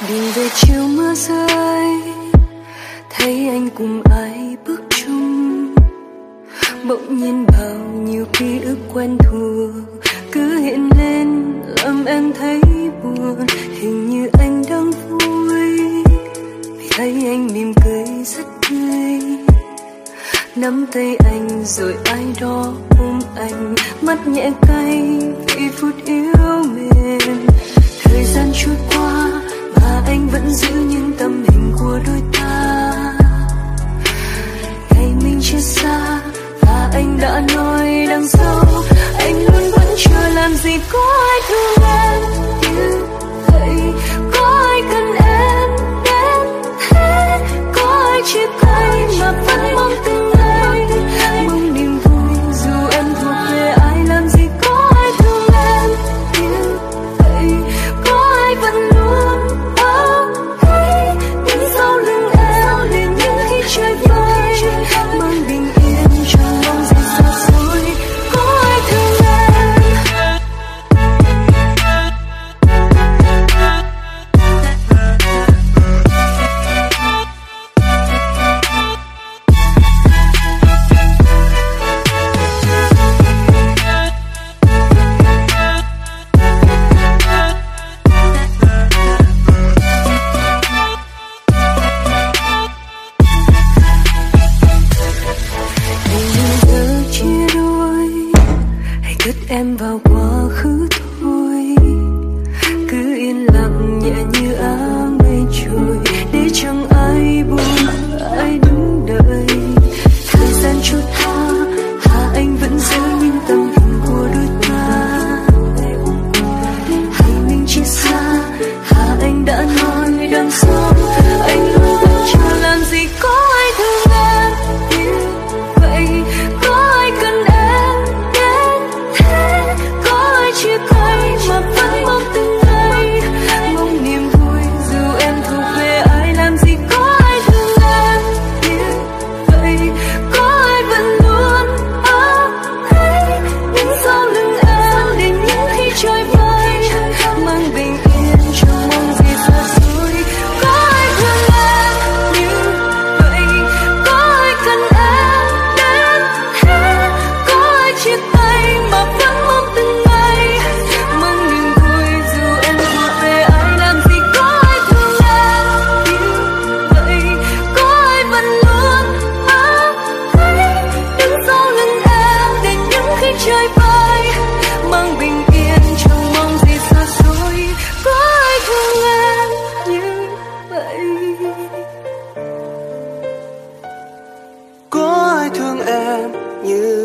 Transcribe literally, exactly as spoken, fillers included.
Đường về chiều mưa rơi, thấy anh cùng ai bước chung, bỗng nhiên bao nhiêu ký ức quen thuộc cứ hiện lên làm em thấy buồn. Hình như anh đang vui vì thấy anh mỉm cười rất tươi, nắm tay anh rồi ai đó ôm anh, mắt nhẹ cay vì phút yêu mềm. Thời gian trôi qua mà anh vẫn giữ những tấm hình của đôi ta. Ngày mình chia xa và anh đã nói đằng sau anh luôn vẫn chờ, làm gì có ai thương em như vậy, có ai cần em đến thế, có ai chia tay mà vẫn mong từng ngày, mong niềm vui dù em thuộc về ai. Làm gì có ai thương em như vậy, có ai vẫn luôn ở đây đứng sau lưng em để những khi trời vơi mang bình yên chẳng mong gì xa xôi. Có ai thương em. Em vào quá khứ thôi, cứ yên lặng nhẹ như áng mây trôi, để chẳng ai buồn ai đứng đợi. Thời gian trôi qua và anh vẫn giữ những tấm hình của đôi ta. Hay mình chia xa và anh đã nói đằng sau anh luôn vẫn chờ, làm gì có ai thương em như vậy, có ai cần em đến thế, có ai chia tay mà vẫn mong từng ngày, mong niềm vui dù em thuộc về ai. Làm gì có ai thương em như vậy, có ai vẫn luôn ở đây đứng sau lưng em để những khi trời vơi mang bình yên chẳng mong gì xa xôi. Có ai thương em như vậy, có ai cần em đến thế, có ai chia tay mà vẫn mong từng ngày, mang niềm vui dù em thuộc về ai. Làm gì có ai thương em như vậy, có ai vẫn luôn ở đây đứng sau lưng em để những khi trời vơi mang bình yên chẳng mong gì xa xôi. Có ai thương em như vậy. Có ai thương em như